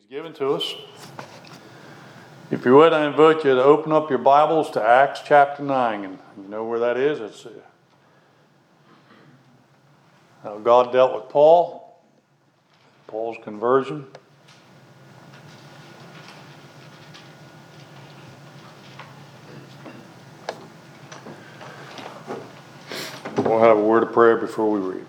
Given to us. If you would, I invite you to open up your Bibles to Acts chapter 9. And you know where that is? It's how God dealt with Paul's conversion. We'll have a word of prayer before we read.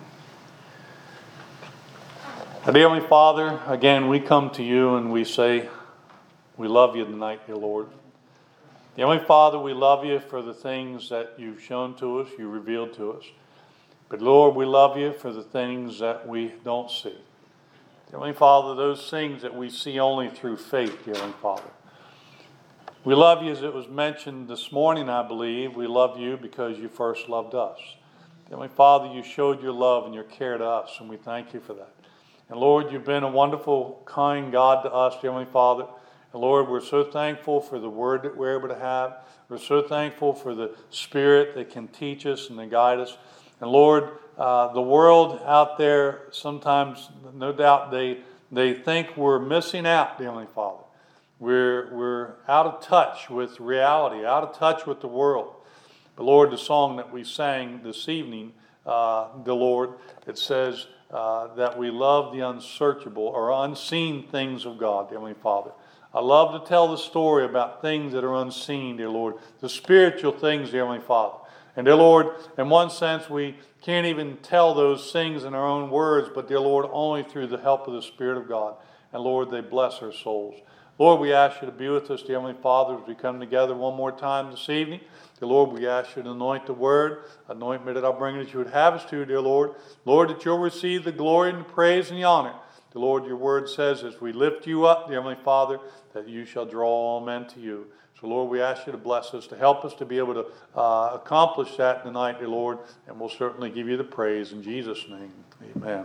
Dear Heavenly Father, again we come to you and we say we love you tonight, dear Lord. Dear Heavenly Father, we love you for the things that you've shown to us, you revealed to us. But Lord, we love you for the things that we don't see. Dear Heavenly Father, those things that we see only through faith, dear Heavenly Father. We love you as it was mentioned this morning, I believe. We love you because you first loved us. Dear Heavenly Father, you showed your love and your care to us, and we thank you for that. And Lord, you've been a wonderful, kind God to us, dear Heavenly Father. And Lord, we're so thankful for the word that we're able to have. We're so thankful for the Spirit that can teach us and guide us. And Lord, the world out there, sometimes, no doubt, they think we're missing out, dear Heavenly Father. We're out of touch with reality, out of touch with the world. But Lord, the song that we sang this evening, the Lord, it says that we love the unsearchable or unseen things of God, dear Heavenly Father. I love to tell the story about things that are unseen, dear Lord, the spiritual things, dear Heavenly Father. And dear Lord, in one sense, we can't even tell those things in our own words, but dear Lord, only through the help of the Spirit of God. And Lord, they bless our souls. Lord, we ask you to be with us, dear Heavenly Father, as we come together one more time this evening. Dear Lord, we ask you to anoint the word, anoint me that I'll bring it as you would have us to, dear Lord. Lord, that you'll receive the glory and the praise and the honor. Dear Lord, your word says, as we lift you up, dear Heavenly Father, that you shall draw all men to you. So, Lord, we ask you to bless us, to help us to be able to accomplish that tonight, dear Lord, and we'll certainly give you the praise in Jesus' name. Amen.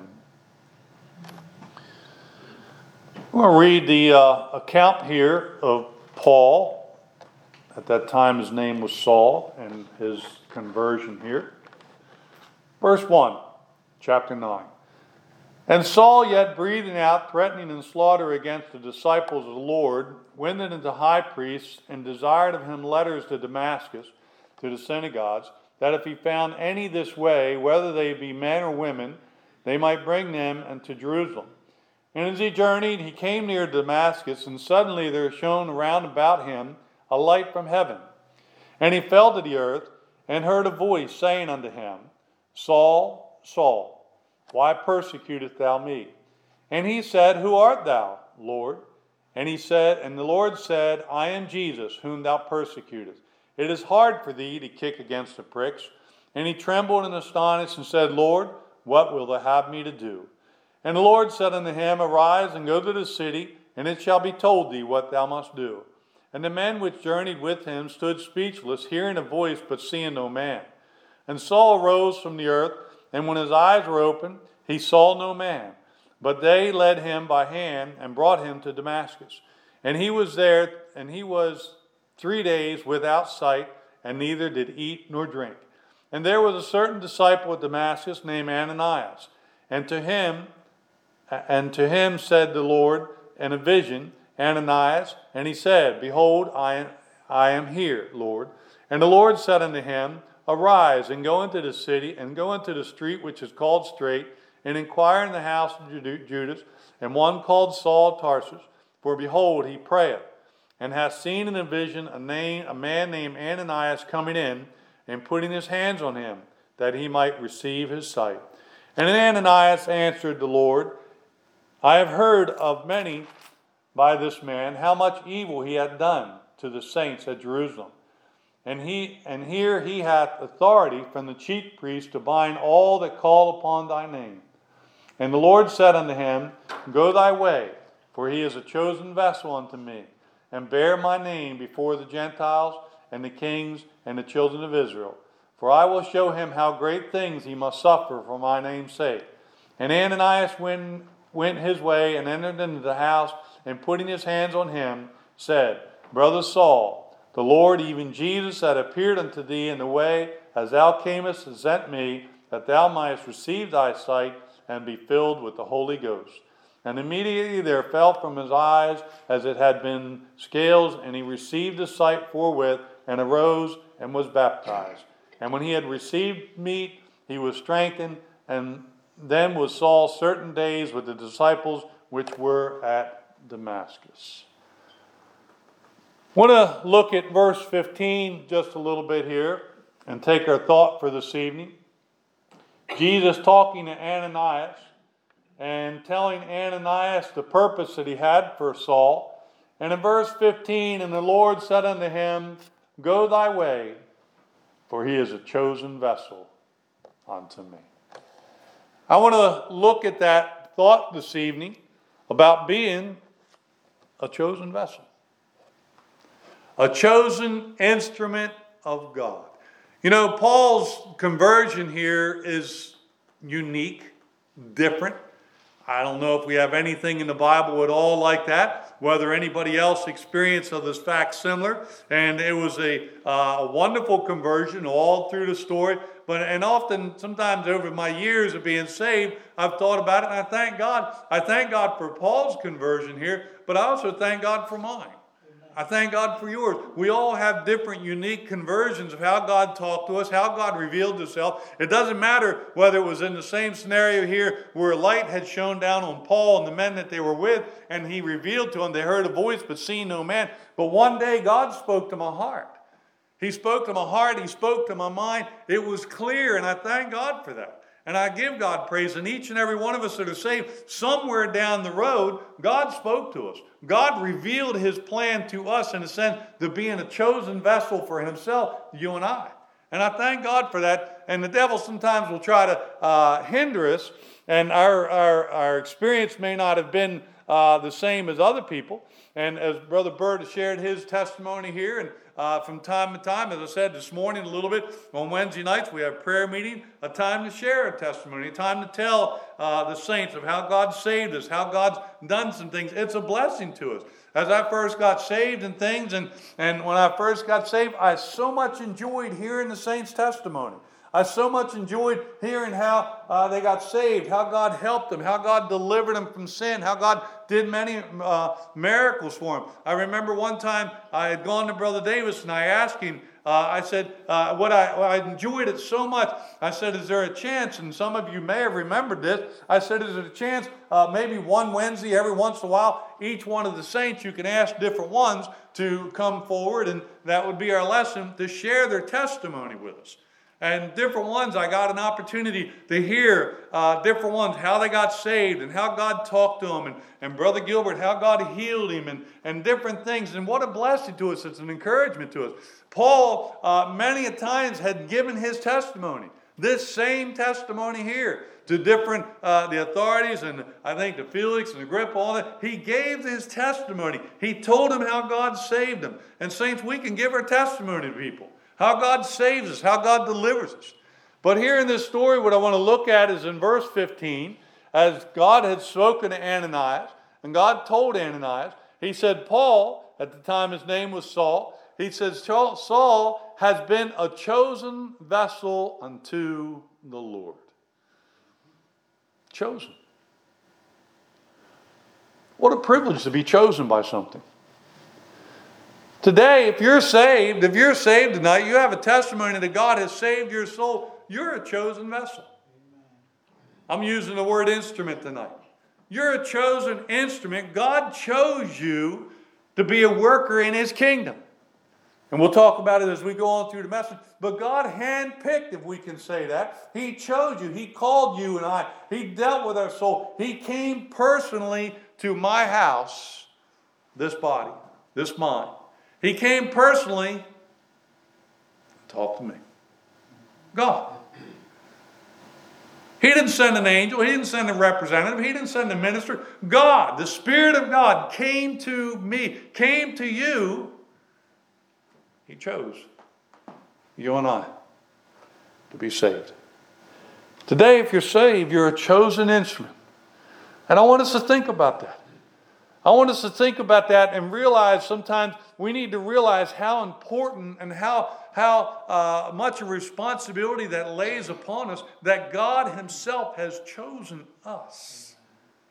I'm going to read the account here of Paul. At that time, his name was Saul, and his conversion here. Verse 1, chapter 9. And Saul, yet breathing out, threatening and slaughter against the disciples of the Lord, went unto the high priest and desired of him letters to Damascus, to the synagogues, that if he found any this way, whether they be men or women, they might bring them unto Jerusalem. And as he journeyed, he came near Damascus, and suddenly there shone round about him a light from heaven. And he fell to the earth, and heard a voice saying unto him, Saul, Saul, why persecutest thou me? And he said, Who art thou, Lord? And the Lord said, I am Jesus, whom thou persecutest. It is hard for thee to kick against the pricks. And he trembled and astonished, and said, Lord, what wilt thou have me to do? And the Lord said unto him, Arise and go to the city, and it shall be told thee what thou must do. And the men which journeyed with him stood speechless, hearing a voice, but seeing no man. And Saul rose from the earth, and when his eyes were opened, he saw no man. But they led him by hand, and brought him to Damascus. And he was there, and he was 3 days without sight, and neither did eat nor drink. And there was a certain disciple at Damascus named Ananias. And to him said the Lord in a vision, Ananias, and he said, Behold, I am here, Lord. And the Lord said unto him, Arise, and go into the city, and go into the street which is called Straight, and inquire in the house of Judas, and one called Saul of Tarsus. For behold, he prayeth, and hath seen in a vision a man named Ananias coming in, and putting his hands on him, that he might receive his sight. And Ananias answered the Lord, I have heard of many by this man how much evil he hath done to the saints at Jerusalem. And here he hath authority from the chief priest to bind all that call upon thy name. And the Lord said unto him, Go thy way, for he is a chosen vessel unto me, and bear my name before the Gentiles and the kings and the children of Israel. For I will show him how great things he must suffer for my name's sake. And Ananias went his way and entered into the house, and putting his hands on him, said, Brother Saul, the Lord, even Jesus, that appeared unto thee in the way as thou camest, has sent me, that thou mightest receive thy sight and be filled with the Holy Ghost. And immediately there fell from his eyes as it had been scales, and he received his sight forthwith, and arose and was baptized. And when he had received meat, he was strengthened, and then was Saul certain days with the disciples which were at Damascus. I want to look at verse 15 just a little bit here and take our thought for this evening. Jesus talking to Ananias and telling Ananias the purpose that he had for Saul. And in verse 15, and the Lord said unto him, Go thy way, for he is a chosen vessel unto me. I want to look at that thought this evening about being a chosen vessel. A chosen instrument of God. You know, Paul's conversion here is unique, different. I don't know if we have anything in the Bible at all like that, whether anybody else experienced of this fact similar. And it was a wonderful conversion all through the story. And often, sometimes over my years of being saved, I've thought about it, and I thank God. I thank God for Paul's conversion here, but I also thank God for mine. I thank God for yours. We all have different unique conversions of how God talked to us, how God revealed himself. It doesn't matter whether it was in the same scenario here where light had shone down on Paul and the men that they were with, and he revealed to them, they heard a voice but seen no man. But one day God spoke to my heart. He spoke to my heart. He spoke to my mind. It was clear, and I thank God for that. And I give God praise. And each and every one of us that are saved, somewhere down the road, God spoke to us. God revealed his plan to us in a sense to being a chosen vessel for himself, you and I. And I thank God for that. And the devil sometimes will try to hinder us. And our experience may not have been the same as other people. And as Brother Bird has shared his testimony here, and from time to time, as I said this morning a little bit, on Wednesday nights we have prayer meeting, a time to share a testimony, a time to tell the saints of how God saved us, how God's done some things. It's a blessing to us. As I first got saved and things, and when I first got saved, I so much enjoyed hearing the saints' testimony. I so much enjoyed hearing how they got saved, how God helped them, how God delivered them from sin, how God did many miracles for them. I remember one time I had gone to Brother Davis and I asked him, I said, I enjoyed it so much. I said, is there a chance, and some of you may have remembered this, I said, is there a chance maybe one Wednesday every once in a while, each one of the saints, you can ask different ones to come forward, and that would be our lesson, to share their testimony with us. And different ones, I got an opportunity to hear different ones, how they got saved and how God talked to them. And Brother Gilbert, how God healed him and different things. And what a blessing to us. It's an encouragement to us. Paul, many a times, had given his testimony. This same testimony here to different, the authorities, and I think to Felix and Agrippa, all that. He gave his testimony. He told them how God saved them. And saints, we can give our testimony to people. How God saves us, how God delivers us. But here in this story, what I want to look at is in verse 15, as God had spoken to Ananias, and God told Ananias, he said, Paul, at the time his name was Saul, he says, Saul has been a chosen vessel unto the Lord. Chosen. What a privilege to be chosen by something. Today, if you're saved tonight, you have a testimony that God has saved your soul, you're a chosen vessel. I'm using the word instrument tonight. You're a chosen instrument. God chose you to be a worker in his kingdom. And we'll talk about it as we go on through the message. But God handpicked, if we can say that. He chose you. He called you and I. He dealt with our soul. He came personally to my house, this body, this mind. He came personally to talk to me. God. He didn't send an angel. He didn't send a representative. He didn't send a minister. God, the Spirit of God, came to me, came to you. He chose you and I to be saved. Today, if you're saved, you're a chosen instrument. And I want us to think about that. I want us to think about that and realize sometimes we need to realize how important and how much a responsibility that lays upon us that God himself has chosen us.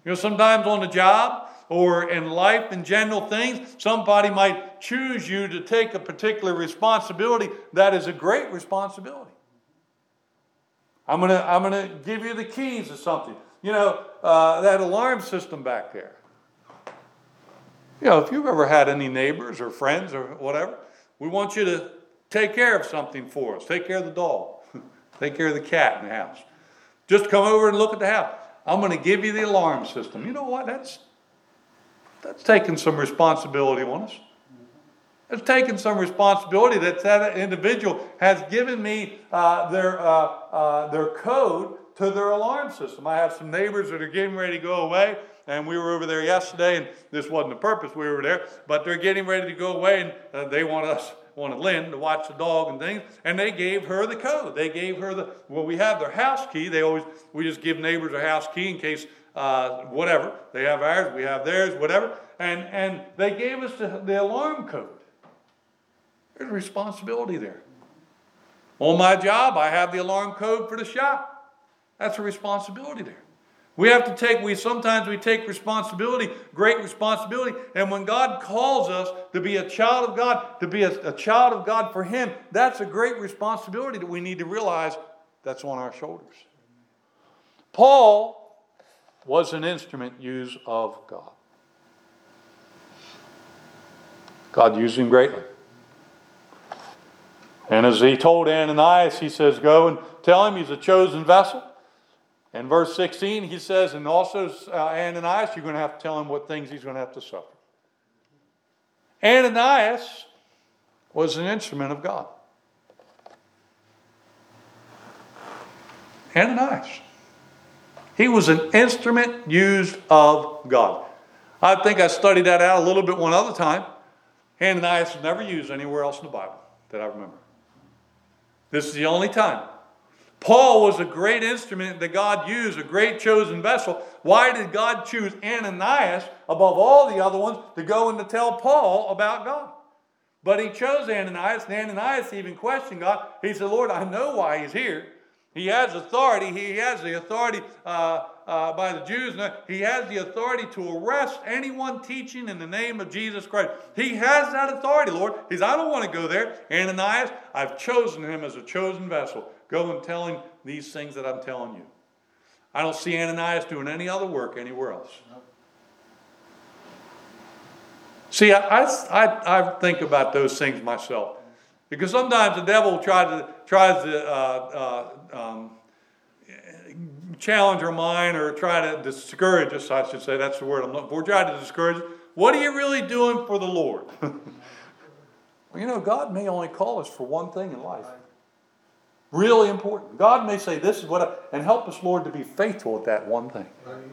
You know, sometimes on the job or in life in general things, somebody might choose you to take a particular responsibility that is a great responsibility. I'm gonna give you the keys to something. You know, that alarm system back there. You know, if you've ever had any neighbors or friends or whatever, we want you to take care of something for us. Take care of the dog. Take care of the cat in the house. Just come over and look at the house. I'm going to give you the alarm system. You know what? That's taking some responsibility on us. It's taking some responsibility that individual has given me their code to their alarm system. I have some neighbors that are getting ready to go away, and we were over there yesterday, and this wasn't the purpose we were there, but they're getting ready to go away, and they wanted Lynn to watch the dog and things, and they gave her the code. They gave her we have their house key. We just give neighbors a house key in case whatever. They have ours, we have theirs, whatever, and they gave us the alarm code. There's a responsibility there. On my job, I have the alarm code for the shop. That's a responsibility there. Sometimes we take responsibility, great responsibility, and when God calls us to be a child of God, to be a child of God for Him, that's a great responsibility that we need to realize that's on our shoulders. Paul was an instrument used of God. God used him greatly. And as he told Ananias, he says, go and tell him he's a chosen vessel. In verse 16, he says, and also Ananias, you're going to have to tell him what things he's going to have to suffer. Ananias was an instrument of God. Ananias. He was an instrument used of God. I think I studied that out a little bit one other time. Ananias was never used anywhere else in the Bible that I remember. This is the only time. Paul was a great instrument that God used, a great chosen vessel. Why did God choose Ananias above all the other ones to go and to tell Paul about God? But he chose Ananias, and Ananias even questioned God. He said, Lord, I know why he's here. He has authority. He has the authority by the Jews. He has the authority to arrest anyone teaching in the name of Jesus Christ. He has that authority, Lord. He says, I don't want to go there. Ananias, I've chosen him as a chosen vessel. Go and tell him these things that I'm telling you. I don't see Ananias doing any other work anywhere else. Nope. See, I think about those things myself. Because sometimes the devil tries to challenge our mind or try to discourage us, I should say. That's the word I'm looking for. Try to discourage us. What are you really doing for the Lord? Well, you know, God may only call us for one thing in life. Really important. God may say, this is what and help us, Lord, to be faithful at that one thing.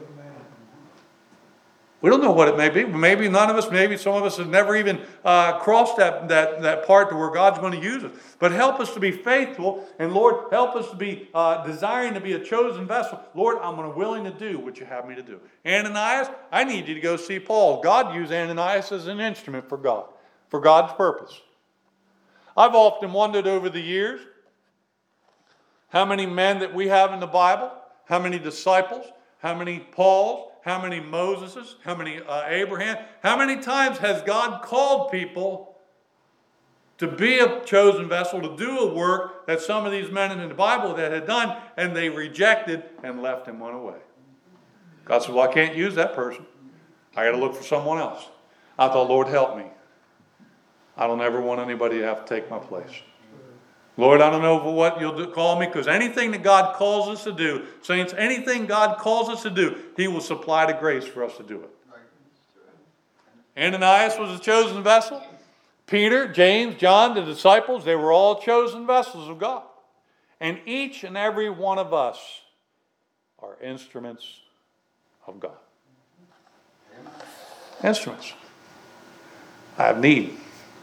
We don't know what it may be. Maybe none of us, maybe some of us have never even crossed that part to where God's going to use us. But help us to be faithful, and Lord, help us to be desiring to be a chosen vessel. Lord, I'm willing to do what you have me to do. Ananias, I need you to go see Paul. God used Ananias as an instrument for God, for God's purpose. I've often wondered over the years how many men that we have in the Bible, how many disciples, how many Pauls, how many Moseses, how many Abraham, how many times has God called people to be a chosen vessel, to do a work that some of these men in the Bible that had done, and they rejected and left and went away. God said, well, I can't use that person. I got to look for someone else. I thought, Lord, help me. I don't ever want anybody to have to take my place. Lord, I don't know what you'll call me, because anything that God calls us to do, saints, anything God calls us to do, He will supply the grace for us to do it. Ananias was a chosen vessel. Peter, James, John, the disciples, they were all chosen vessels of God. And each and every one of us are instruments of God. Instruments. I have need.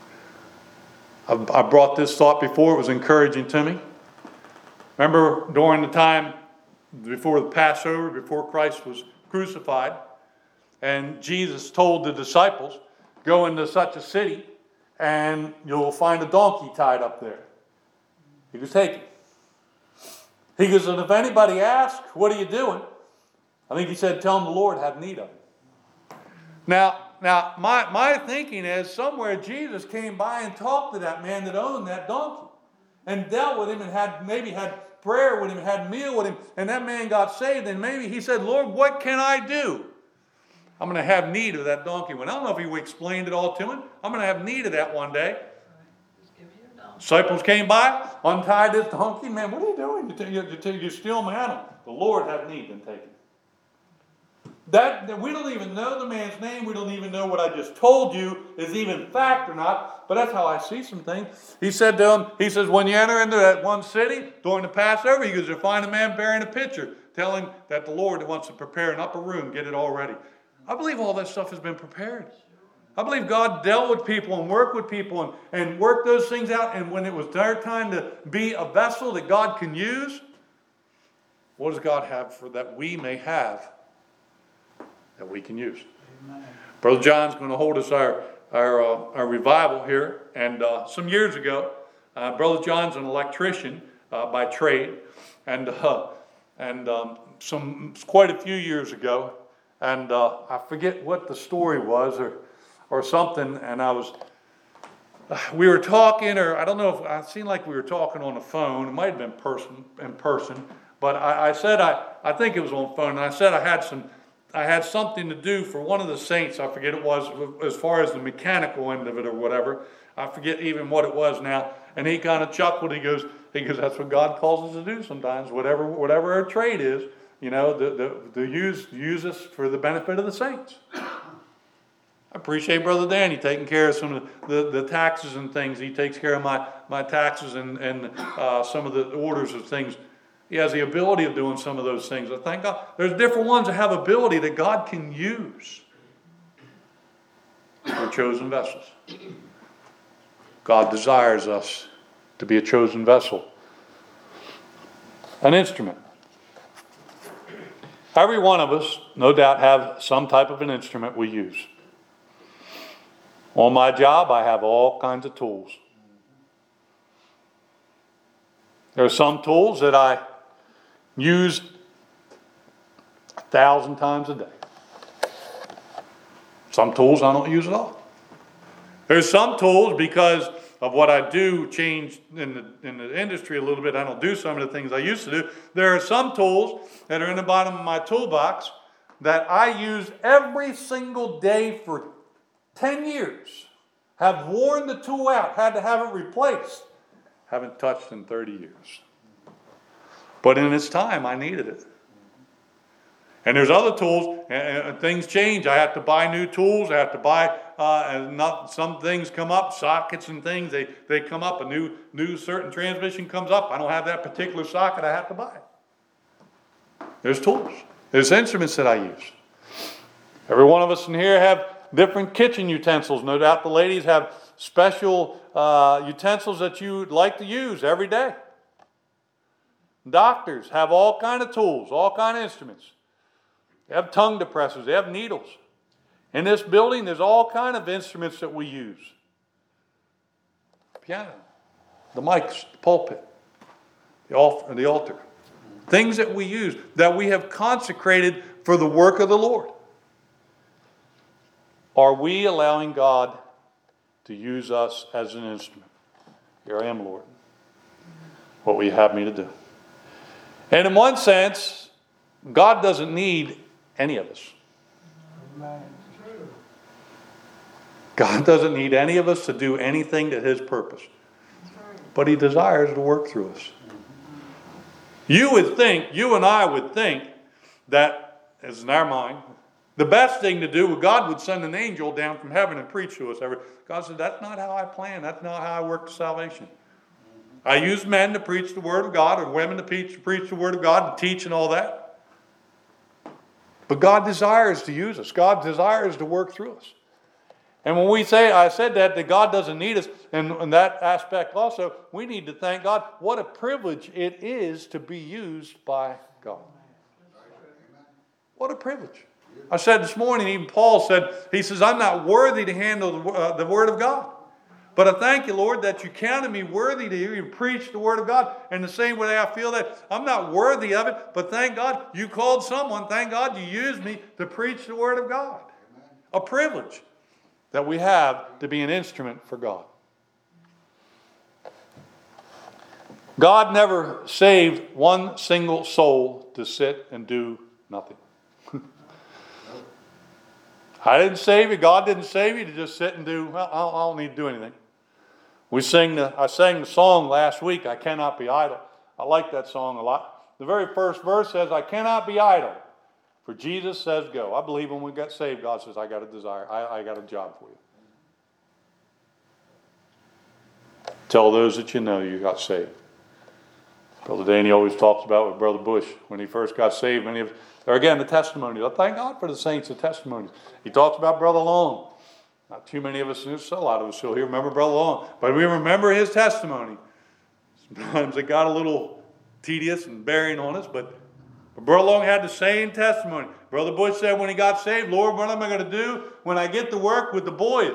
I brought this thought before. It was encouraging to me. Remember during the time before the Passover, before Christ was crucified, and Jesus told the disciples, go into such a city and you'll find a donkey tied up there. He was taken. He goes, and if anybody asks, what are you doing? I think he said, tell him the Lord have need of him. Now, my thinking is somewhere Jesus came by and talked to that man that owned that donkey and dealt with him and maybe had prayer with him, had meal with him, and that man got saved, and maybe he said, Lord, what can I do? I'm going to have need of that donkey. Well, I don't know if he explained it all to him. I'm going to have need of that one day. Disciples came by, untied this donkey. Man, what are you doing? You steal my animal. The Lord have need, then take it. That we don't even know the man's name. We don't even know what I just told you is even fact or not. But that's how I see some things. He said to him, he says, when you enter into that one city during the Passover, he goes, you'll find a man bearing a pitcher, telling that the Lord wants to prepare an upper room, get it all ready. I believe all that stuff has been prepared. I believe God dealt with people and worked with people and worked those things out. And when it was their time to be a vessel that God can use, what does God have for that we may have that we can use? Amen. Brother John's going to hold us our revival here. And some years ago, Brother John's an electrician by trade. And quite a few years ago, and I forget what the story was or something, and we were talking, or I don't know if it seemed like we were talking on the phone. It might have been in person, but I said I think it was on the phone, and I said I had something to do for one of the saints. I forget it was as far as the mechanical end of it or whatever. I forget even what it was now. And he kind of chuckled. He goes, that's what God calls us to do sometimes. Whatever our trade is, to use us for the benefit of the saints. I appreciate Brother Danny taking care of some of the taxes and things. He takes care of my taxes and some of the orders of things. He has the ability of doing some of those things. I thank God. There's different ones that have ability that God can use. We're chosen vessels. God desires us to be a chosen vessel. An instrument. Every one of us, no doubt, have some type of an instrument we use. On my job, I have all kinds of tools. There are some tools that I use 1,000 times a day. Some tools I don't use at all. There's some tools, because of what I do change in the industry a little bit, I don't do some of the things I used to do. There are some tools that are in the bottom of my toolbox that I use every single day for 10 years. Have worn the tool out, had to have it replaced. Haven't touched in 30 years. But in its time, I needed it. And there's other tools, and things change. I have to buy new tools. I have to buy, some things come up, sockets and things, they come up. A new certain transmission comes up. I don't have that particular socket. I have to buy it. There's tools. There's instruments that I use. Every one of us in here have different kitchen utensils. No doubt the ladies have special utensils that you like to use every day. Doctors have all kind of tools, all kind of instruments. They have tongue depressors. They have needles. In this building, there's all kind of instruments that we use. Piano, the mics, the pulpit, the altar. Things that we use, that we have consecrated for the work of the Lord. Are we allowing God to use us as an instrument? Here I am, Lord. What will you have me to do? And in one sense, God doesn't need any of us. God doesn't need any of us to do anything to His purpose. But He desires to work through us. You and I would think that, as in our mind, the best thing to do, God would send an angel down from heaven and preach to us. God said, that's not how I plan. That's not how I work to salvation. I use men to preach the Word of God, or women to preach the Word of God and teach and all that. But God desires to use us. God desires to work through us. And when I said that God doesn't need us, and in that aspect also, we need to thank God. What a privilege it is to be used by God. What a privilege. I said this morning, even Paul said, he says, I'm not worthy to handle the Word of God. But I thank you, Lord, that you counted me worthy to hear you preach the word of God. And the same way I feel that I'm not worthy of it, but thank God you called someone. Thank God you used me to preach the word of God. A privilege that we have to be an instrument for God. God never saved one single soul to sit and do nothing. I didn't save you. God didn't save you to just sit and do, well, I don't need to do anything. I sang the song last week, I Cannot Be Idle. I like that song a lot. The very first verse says, I cannot be idle, for Jesus says go. I believe when we got saved, God says, I got a desire. I got a job for you. Tell those that you know you got saved. Brother Danny always talks about with Brother Bush when he first got saved. Many of, or again, the testimonies. I thank God for the saints, the testimonies. He talks about Brother Long. Not too many of us, there's a lot of us still here remember Brother Long, but we remember his testimony. Sometimes it got a little tedious and bearing on us, but Brother Long had the same testimony. Brother Bush said when he got saved, Lord, what am I going to do when I get to work with the boys?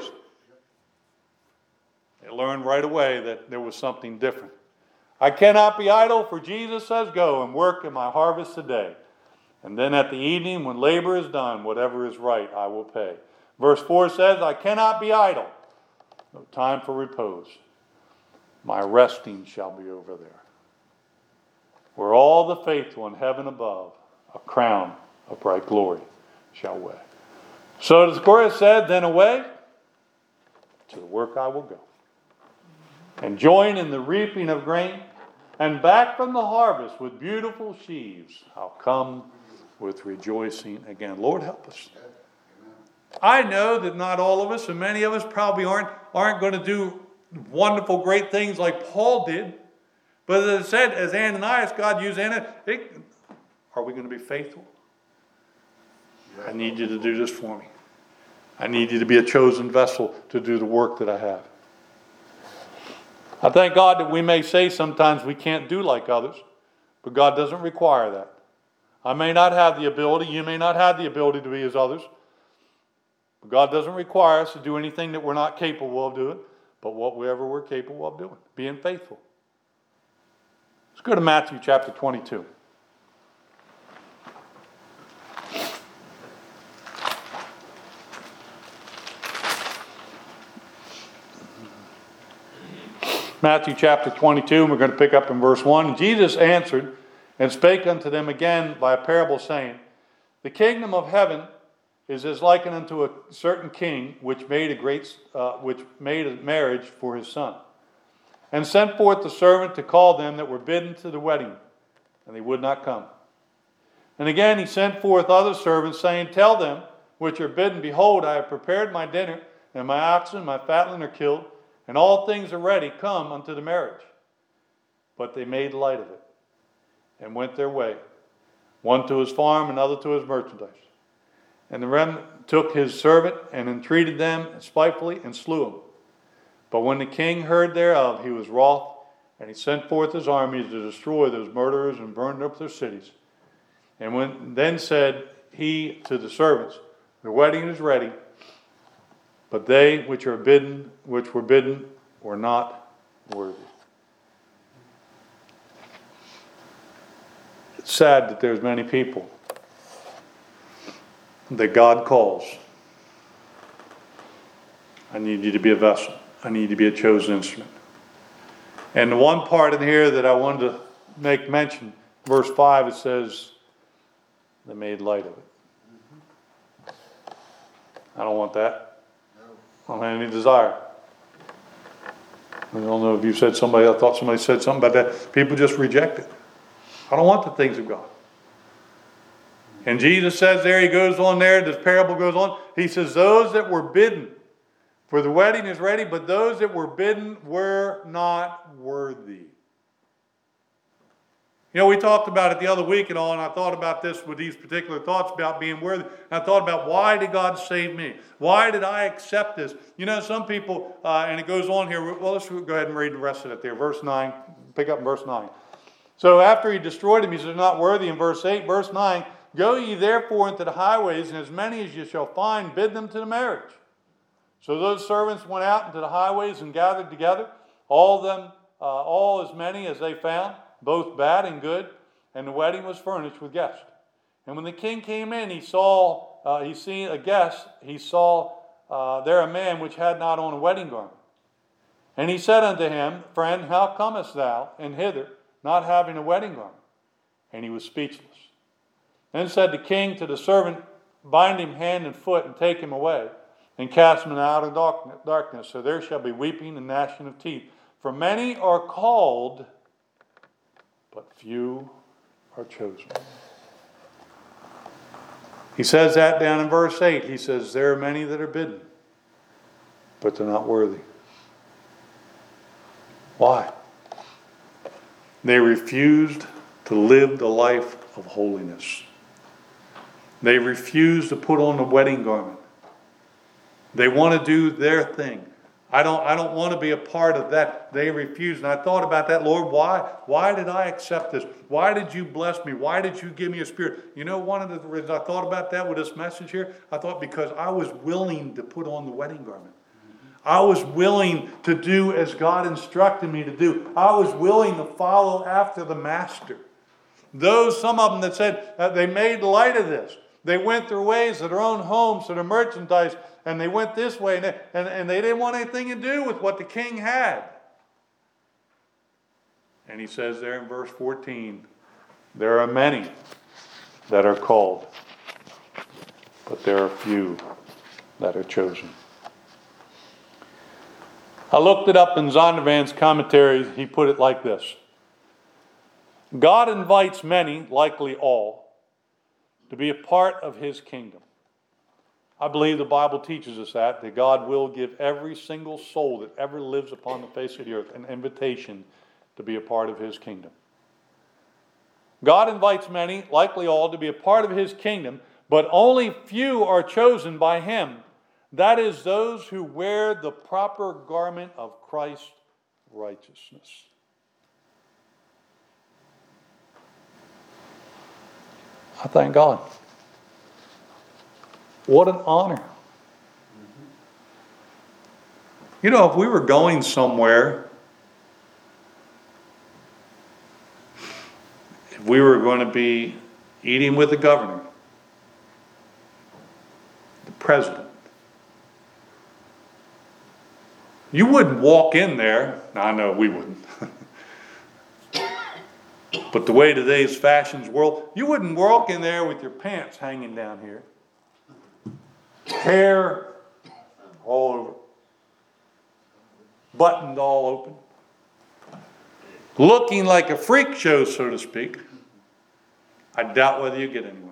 They learned right away that there was something different. I cannot be idle, for Jesus says go and work in my harvest today. And then at the evening, when labor is done, whatever is right, I will pay. Verse 4 says, I cannot be idle. No time for repose. My resting shall be over there, where all the faithful in heaven above a crown of bright glory shall wear. So the chorus said, then away to the work I will go, and join in the reaping of grain, and back from the harvest with beautiful sheaves I'll come with rejoicing again. Lord, help us. I know that not all of us, and many of us probably aren't going to do wonderful, great things like Paul did. But as I said, as Ananias, God used Ananias, are we going to be faithful? I need you to do this for me. I need you to be a chosen vessel to do the work that I have. I thank God that we may say sometimes we can't do like others, but God doesn't require that. I may not have the ability, you may not have the ability to be as others, but God doesn't require us to do anything that we're not capable of doing, but whatever we're capable of doing, being faithful. Let's go to Matthew chapter 22. Matthew chapter 22, and we're going to pick up in verse 1. Jesus answered and spake unto them again by a parable, saying, the kingdom of heaven is as likened unto a certain king which made a marriage for his son, and sent forth the servant to call them that were bidden to the wedding, and they would not come. And again he sent forth other servants, saying, tell them which are bidden, behold, I have prepared my dinner, and my oxen, my fatling are killed, and all things are ready, come unto the marriage. But they made light of it, and went their way, one to his farm, another to his merchandise. And the remnant took his servant, and entreated them spitefully, and slew him. But when the king heard thereof, he was wroth, and he sent forth his armies to destroy those murderers, and burned up their cities. And then said he to the servants, the wedding is ready, but they which were bidden were not worthy. It's sad that there's many people that God calls. I need you to be a vessel. I need to be a chosen instrument. And the one part in here that I wanted to make mention, verse 5, it says, they made light of it. I don't want that. I don't have any desire. I don't know if you said somebody, I thought somebody said something about that. People just reject it. I don't want the things of God. And Jesus says there, he goes on there, this parable goes on. He says, those that were bidden, for the wedding is ready, but those that were bidden were not worthy. You know, we talked about it the other week and all, and I thought about this with these particular thoughts about being worthy. And I thought about, why did God save me? Why did I accept this? You know, some people, and it goes on here. Well, let's go ahead and read the rest of it there. Verse 9, pick up in verse 9. So after he destroyed him, he says, not worthy in verse 8. Verse 9, go ye therefore into the highways, and as many as ye shall find, bid them to the marriage. So those servants went out into the highways and gathered together, all of them, all as many as they found, both bad and good, and the wedding was furnished with guests. And when the king came in, he saw there a man which had not on a wedding garment. And he said unto him, Friend, how comest thou in hither, not having a wedding garment? And he was speechless. Then said the king to the servant, Bind him hand and foot, and take him away, and cast him out of darkness. So there shall be weeping and gnashing of teeth. For many are called, but few are chosen. He says that down in verse 8. He says, there are many that are bidden, but they're not worthy. Why? They refused to live the life of holiness. They refused to put on the wedding garment. They want to do their thing. I don't want to be a part of that. They refuse. And I thought about that, Lord, why did I accept this? Why did you bless me? Why did you give me a spirit? You know, one of the reasons I thought about that with this message here, I thought because I was willing to put on the wedding garment. I was willing to do as God instructed me to do. I was willing to follow after the Master. Some of them that said they made light of this. They went their ways to their own homes, to their merchandise, and they went this way, and they didn't want anything to do with what the king had. And he says there in verse 14, there are many that are called, but there are few that are chosen. I looked it up in Zondervan's commentary. He put it like this. God invites many, likely all, to be a part of his kingdom. I believe the Bible teaches us that God will give every single soul that ever lives upon the face of the earth an invitation to be a part of his kingdom. God invites many, likely all, to be a part of his kingdom, but only few are chosen by him. That is, those who wear the proper garment of Christ's righteousness. I thank God. What an honor. You know, if we were going somewhere, if we were going to be eating with the governor, the president, you wouldn't walk in there. Now, I know we wouldn't. But the way today's fashions world, you wouldn't walk in there with your pants hanging down here. Hair all over. Buttoned all open. Looking like a freak show, so to speak. I doubt whether you get anywhere.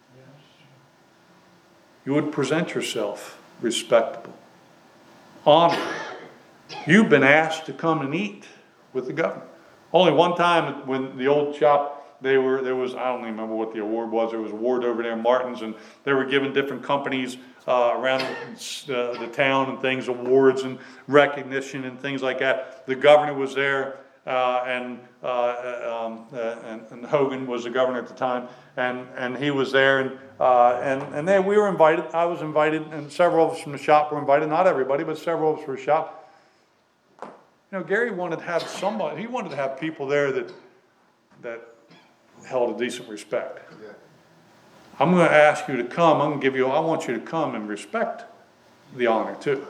You would present yourself respectable. Honored. You've been asked to come and eat with the governor. Only one time when the old shop, there was, I don't even remember what the award was. There was an award over there in Martin's, and they were giving different companies around the town and things, awards and recognition and things like that. The governor was there, and Hogan was the governor at the time, and he was there, and then we were invited. I was invited, and several of us from the shop were invited. Not everybody, but several of us from the shop. You know, Gary wanted to have somebody. He wanted to have people there that held a decent respect. Yeah. I'm going to ask you to come. I want you to come and respect the honor too.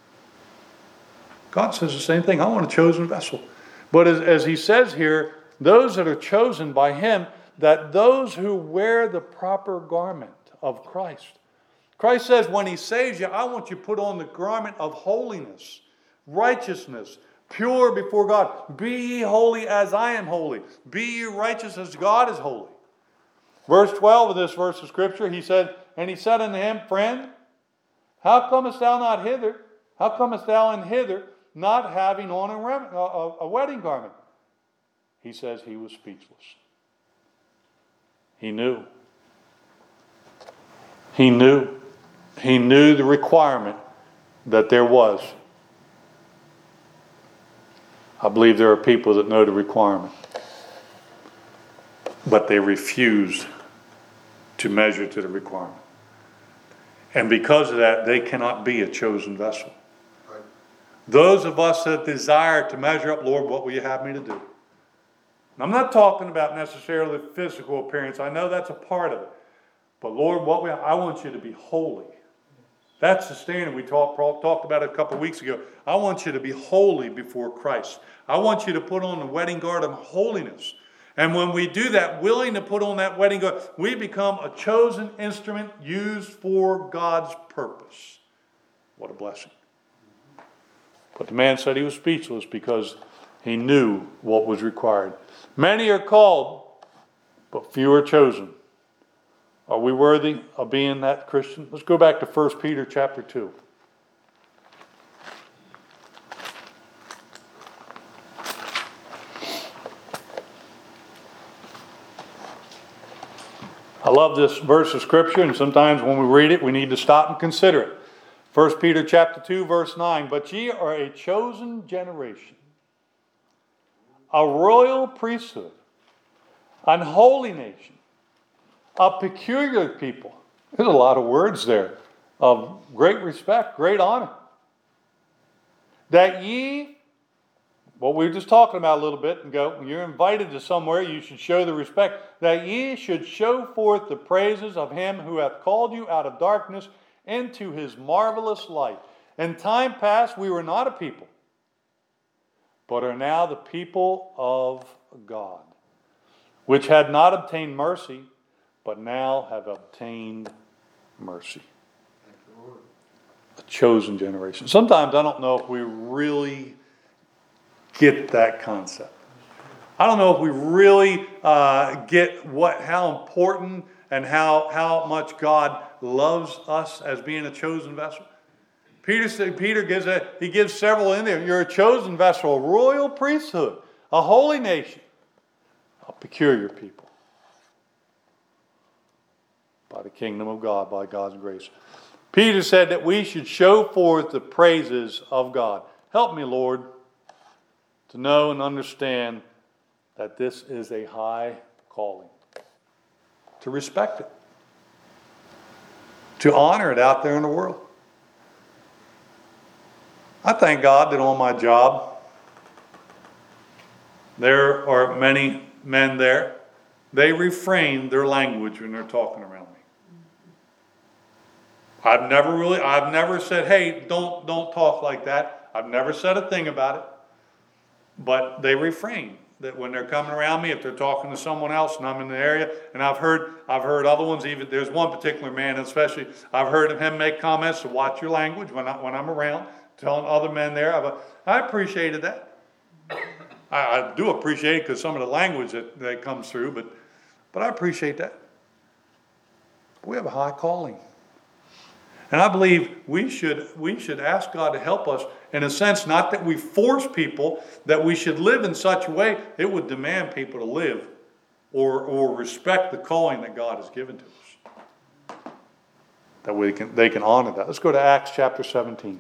God says the same thing. I want a chosen vessel. But as he says here, those that are chosen by him, that those who wear the proper garment of Christ. Christ says when he saves you, I want you to put on the garment of holiness, righteousness, pure before God. Be ye holy as I am holy. Be ye righteous as God is holy. Verse 12 of this verse of Scripture, he said unto him, Friend, how comest thou not hither? How comest thou in hither, not having on a wedding garment? He says he was speechless. He knew. He knew. He knew the requirement that there was. I believe there are people that know the requirement, but they refuse to measure to the requirement. And because of that, they cannot be a chosen vessel. Right. Those of us that desire to measure up, Lord, what will you have me to do? And I'm not talking about necessarily physical appearance. I know that's a part of it. But Lord, I want you to be holy. That's the standard we talked about a couple of weeks ago. I want you to be holy before Christ. I want you to put on the wedding garment of holiness. And when we do that, willing to put on that wedding garment, we become a chosen instrument used for God's purpose. What a blessing. But the man said he was speechless because he knew what was required. Many are called, but few are chosen. Are we worthy of being that Christian? Let's go back to 1 Peter chapter 2. I love this verse of Scripture, and sometimes when we read it, we need to stop and consider it. 1 Peter chapter 2, verse 9. But ye are a chosen generation, a royal priesthood, an holy nation, a peculiar people. There's a lot of words there of great respect, great honor. That ye, what we were just talking about a little bit, and go, when you're invited to somewhere, you should show the respect. That ye should show forth the praises of him who hath called you out of darkness into his marvelous light. In time past we were not a people, but are now the people of God, which had not obtained mercy, but now have obtained mercy. A chosen generation. Sometimes I don't know if we really get that concept. I don't know if we really get how important and how much God loves us as being a chosen vessel. Peter gives several in there. You're a chosen vessel, a royal priesthood, a holy nation, a peculiar people. By the kingdom of God, by God's grace. Peter said that we should show forth the praises of God. Help me, Lord, to know and understand that this is a high calling. To respect it. To honor it out there in the world. I thank God that on my job, there are many men there. They refrain their language when they're talking around me. I've never said, hey, don't talk like that. I've never said a thing about it. But they refrain. That when they're coming around me, if they're talking to someone else and I'm in the area, and I've heard other ones, even there's one particular man especially, I've heard of him make comments to watch your language when I'm around, telling other men there. I appreciated that. I do appreciate it because some of the language that comes through, but I appreciate that. We have a high calling. And I believe we should ask God to help us in a sense, not that we force people, that we should live in such a way it would demand people to live or respect the calling that God has given to us. That they can honor that. Let's go to Acts chapter 17.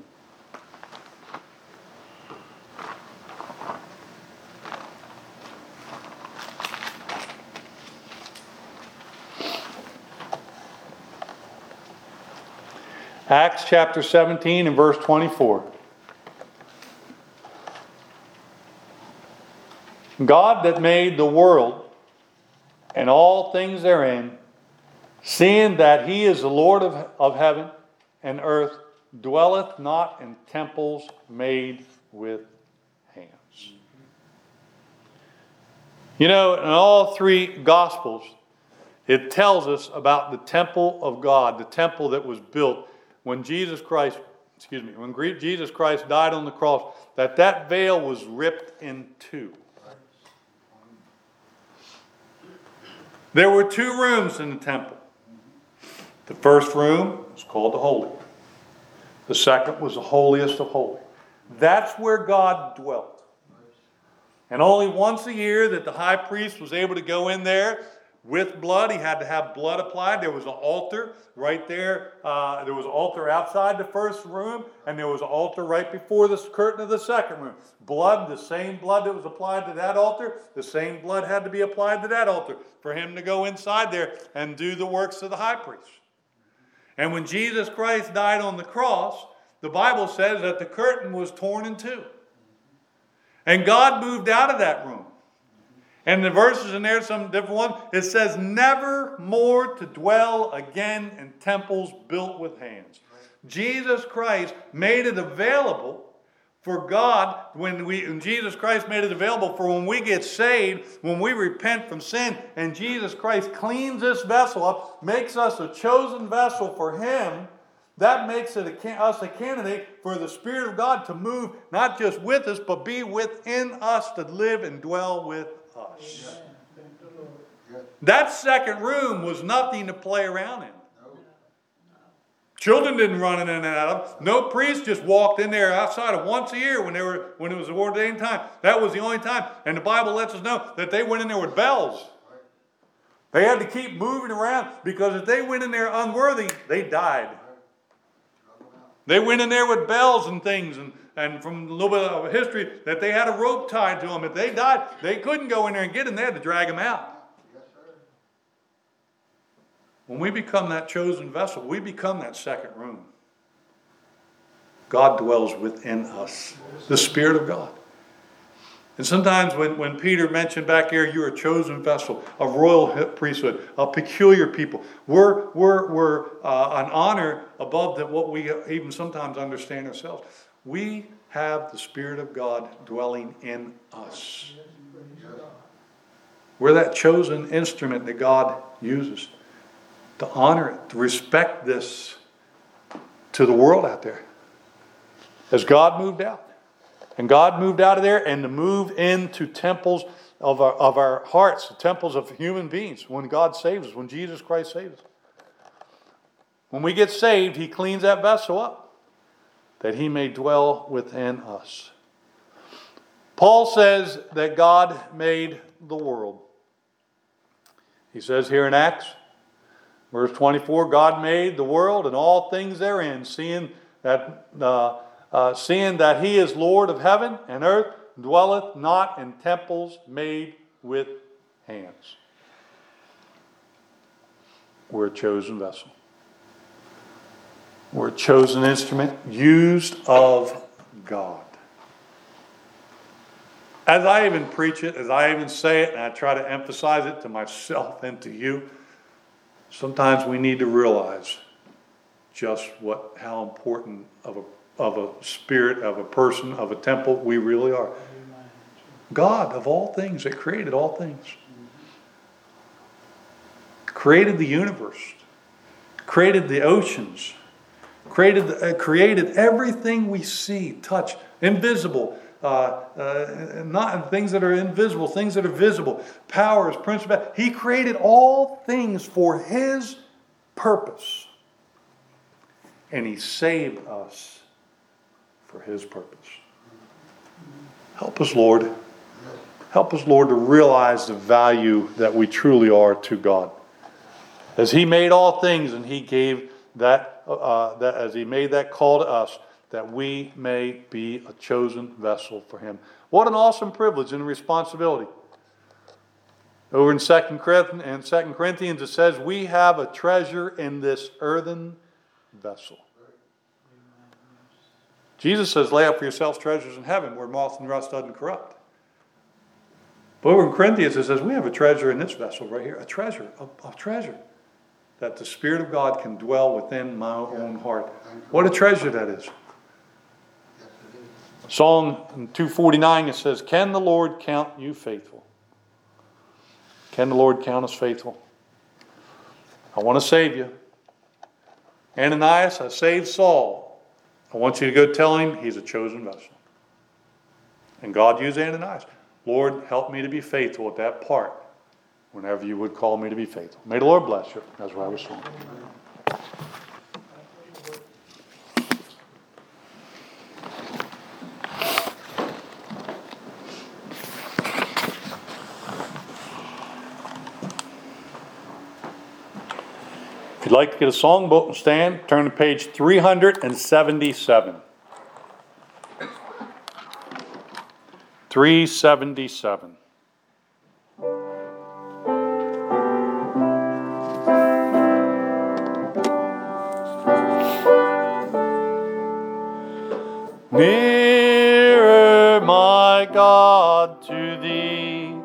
Acts chapter 17 and verse 24. God that made the world and all things therein, seeing that he is the Lord of heaven and earth, dwelleth not in temples made with hands. You know, in all three Gospels, it tells us about the temple of God, the temple that was built when Jesus Christ died on the cross, that veil was ripped in two. There were two rooms in the temple. The first room was called the Holy. The second was the holiest of holy. That's where God dwelt. And only once a year that the high priest was able to go in there with blood. He had to have blood applied. There was an altar right there. There was an altar outside the first room, and there was an altar right before the curtain of the second room. Blood, the same blood that was applied to that altar, the same blood had to be applied to that altar for him to go inside there and do the works of the high priest. And when Jesus Christ died on the cross, the Bible says that the curtain was torn in two. And God moved out of that room. And the verses in there, some different ones, it says, never more to dwell again in temples built with hands. Jesus Christ made it available for God, when Jesus Christ made it available for when we get saved, when we repent from sin, and Jesus Christ cleans this vessel up, makes us a chosen vessel for Him. That makes us a candidate for the Spirit of God to move, not just with us, but be within us, to live and dwell with us. That second room was nothing to play around in. Children didn't run in and out of. No priest just walked in there outside of once a year when it was the ordained time. That was the only time. And the Bible lets us know that they went in there with bells. They had to keep moving around, because if they went in there unworthy, they died. They went in there with bells and things, and from a little bit of history, that they had a rope tied to them. If they died, they couldn't go in there and get them. They had to drag them out. When we become that chosen vessel, we become that second room. God dwells within us, the Spirit of God. And sometimes when Peter mentioned back here, you're a chosen vessel, a royal priesthood, a peculiar people. We're an honor above what we even sometimes understand ourselves. We have the Spirit of God dwelling in us. We're that chosen instrument that God uses to honor it, to respect this to the world out there. As God moved out. And God moved out of there and to move into temples of our hearts, the temples of human beings, when God saves us, when Jesus Christ saves us. When we get saved, He cleans that vessel up, that He may dwell within us. Paul says that God made the world. He says here in Acts, verse 24, God made the world and all things therein, seeing that He is Lord of heaven and earth, dwelleth not in temples made with hands. We're a chosen vessel. We're a chosen instrument, used of God. As I even preach it, as I even say it, and I try to emphasize it to myself and to you, sometimes we need to realize just how important of a spirit, of a person, of a temple we really are. God, of all things, that created all things. Created the universe. Created the oceans. Created everything we see, touch, invisible, not things that are invisible, things that are visible, powers, principalities. He created all things for His purpose. And He saved us for His purpose. Help us, Lord. Help us, Lord, to realize the value that we truly are to God. As He made all things, and He gave that as He made that call to us, that we may be a chosen vessel for Him. What an awesome privilege and responsibility. Over in 2 Corinthians it says, we have a treasure in this earthen vessel. Jesus says, lay up for yourselves treasures in heaven where moth and rust doesn't corrupt. But over in Corinthians it says, we have a treasure in this vessel right here. A treasure. That the Spirit of God can dwell within my own heart. What a treasure that is. Psalm 249, it says, can the Lord count you faithful? Can the Lord count us faithful? I want to save you. Ananias, I saved Saul. I want you to go tell him he's a chosen vessel. And God used Ananias. Lord, help me to be faithful at that part whenever you would call me to be faithful. May the Lord bless you. That's what I was saying. If you'd like to get a songbook and stand, turn to page 377. 377. Nearer, my God, to thee,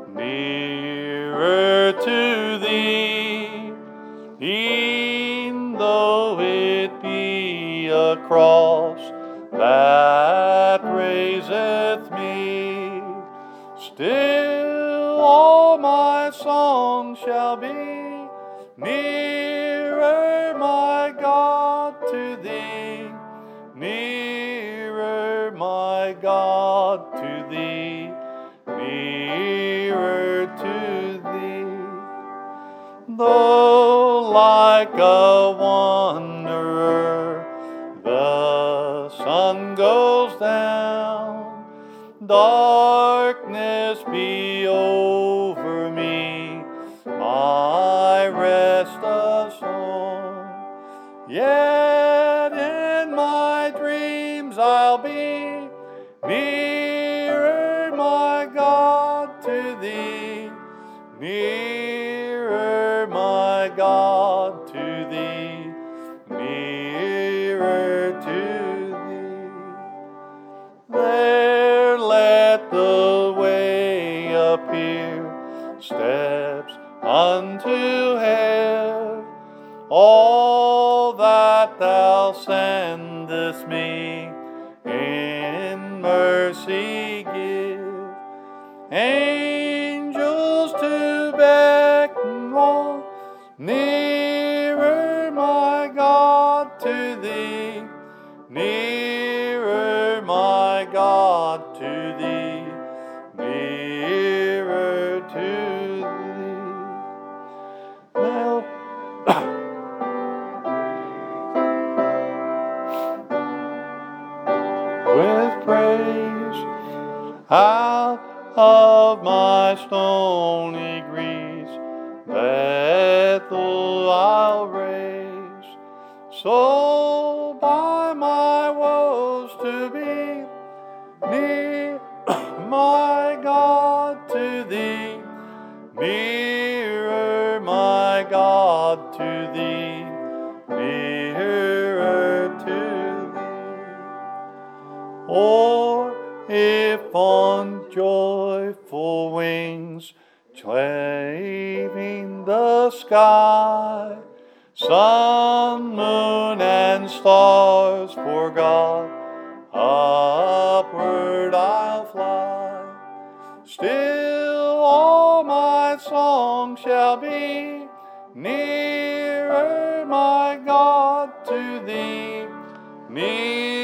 nearer to thee, e'en though it be a cross that raiseth me, still all my song shall be, nearer, my God, to thee, nearer, my God, to thee, nearer to thee. Though like a wanderer the sun goes down, darkness be over me, my rest of song, yet in my dreams I'll be nearer, my God, to thee, nearer, my God, to thee, nearer to thee. There let the way appear, steps unto heaven, all that thou sendest me in mercy give, angels to beckon on, nearer, my God, to thee, nearer, my God, to thee, nearer to thee. Well, with praise out of my stony Greece, Bethel I'll raise, so by my woes to be near, my God, to thee, nearer, my God, to thee, nearer to thee. Or if on joyful wings, claving the sky, sun, moon, and stars forgot, upward I'll fly, still all my song shall be, nearer, my God, to thee, nearer,